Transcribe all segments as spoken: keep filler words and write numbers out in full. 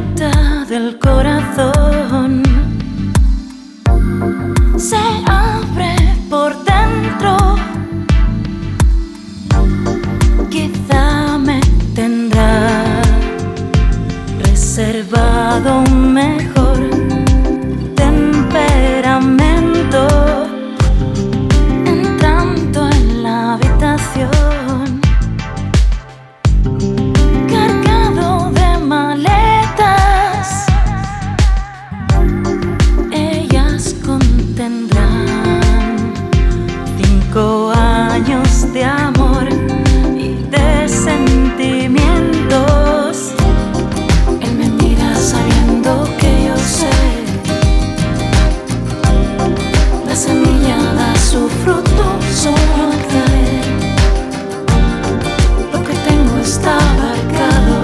puerta del corazón se abre por dentro. Quizá me tendrá reservado un mejor temperamento. Entrando en la habitación, cargado de maletas, ellas contendrán cinco años de amor y de sentimientos. Él me mira sabiendo que yo sé. La semilla da su fruto solo al caer. Lo que tengo está abarcado,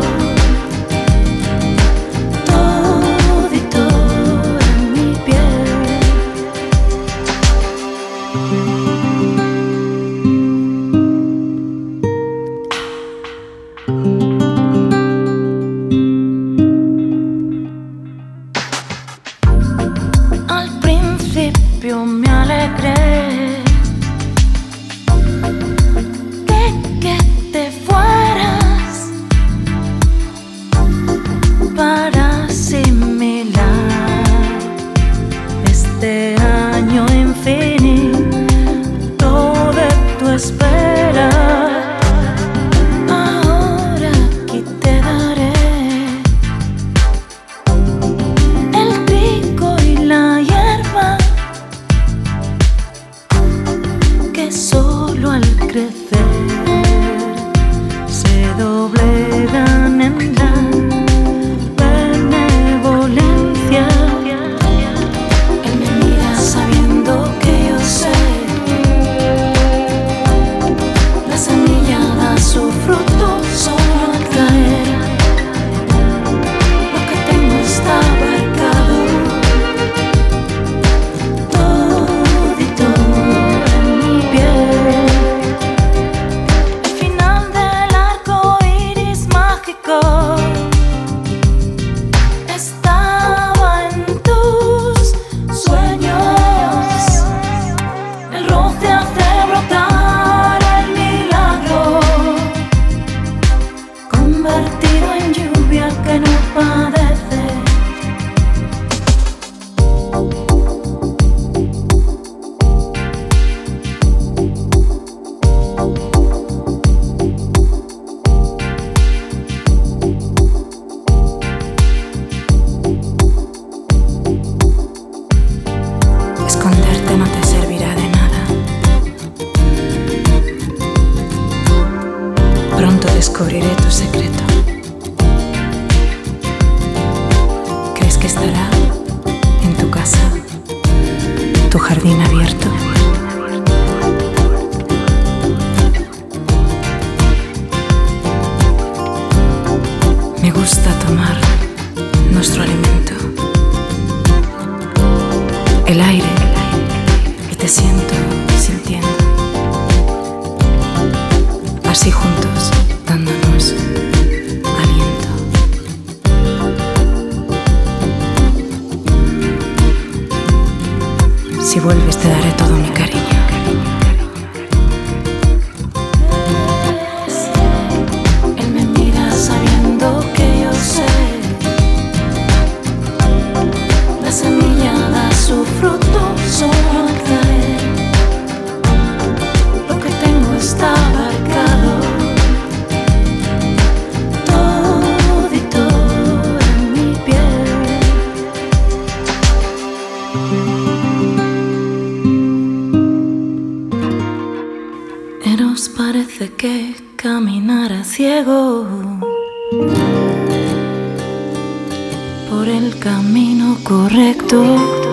todito en mi piel. Al principio me alegré de que te fueras para asimilar este año infinito de tu espera. Ahora aquí te daré el trigo y la hierba que solo al crecer se doblegan en la benevolencia. Él me mira sabiendo que yo sé. La semilla da su fruto solo al caer. Lo que tengo está abarcado, todito en mi piel. El final del arco iris mágico estaba en tus sueños. El roce hace brotar el milagro, convertido en lluvia que no padece. Esconderte no te servirá de nada. Pronto descubriré tu secreto. ¿Crees que estará en tu casa, tu jardín abierto? Me gusta tomar nuestro alimento, el aire, y te siento sintiendo, así juntos, dándonos aliento. Si vuelves te daré todo mi cariño. Él me mira sabiendo que yo sé. La semilla da su fruto solo al caer. Lo que tengo está abarcado, todito en mi piel. Eros parece que caminara ciego por el camino correcto.